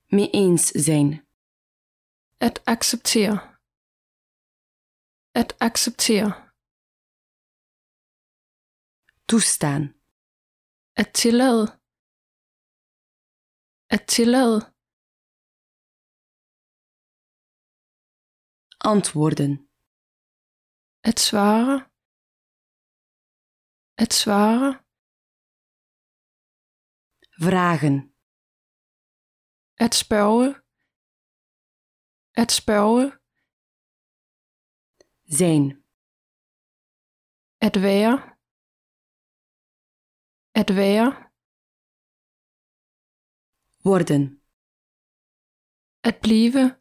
Mee eens zijn. At acceptere. At acceptere. Toestaan. At tillade. At tillade. Antwoorden. At svare. At svare. Vragen. At spørge. At spørge. Zijn. At være. At være. Worden. At blive.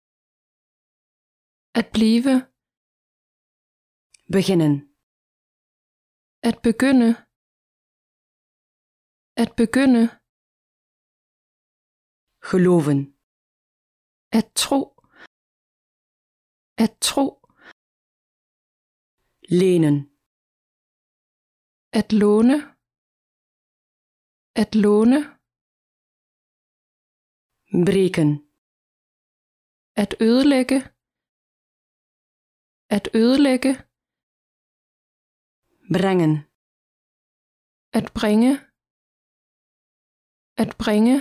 At blive. Beginnen. At begynde. At begynde. Geloven. At tro. At tro. Lenen. At låne. At låne. Breken. At ødelægge. At ødelægge. Brengen. At bringe. At bringe.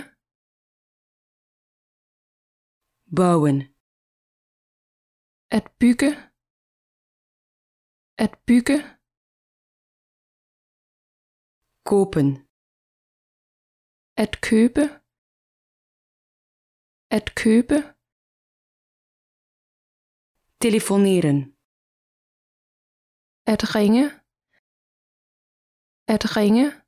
Bouwen. At bygge. At bygge. Kopen. At købe. At købe. Telefoneren. At ringe. At ringe.